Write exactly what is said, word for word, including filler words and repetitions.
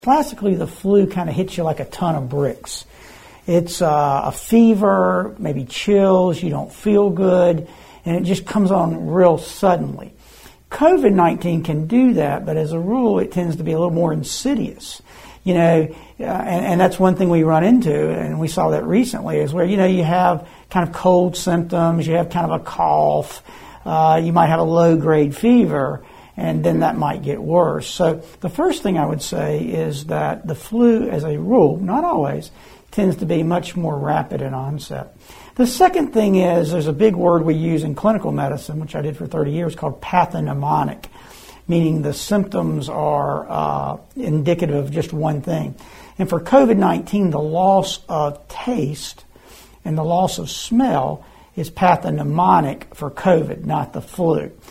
Classically, the flu kind of hits you like a ton of bricks. It's uh, a fever, maybe chills, you don't feel good, and it just comes on real suddenly. COVID nineteen can do that, but as a rule, it tends to be a little more insidious. You know, uh, and, and that's one thing we run into, and we saw that recently, is where, you know, you have kind of cold symptoms, you have kind of a cough, uh, you might have a low-grade fever, and then that might get worse. So the first thing I would say is that the flu, as a rule, not always, tends to be much more rapid in onset. The second thing is there's a big word we use in clinical medicine, which I did for thirty years, called pathognomonic, meaning the symptoms are uh, indicative of just one thing. And for COVID nineteen, the loss of taste and the loss of smell is pathognomonic for COVID, not the flu.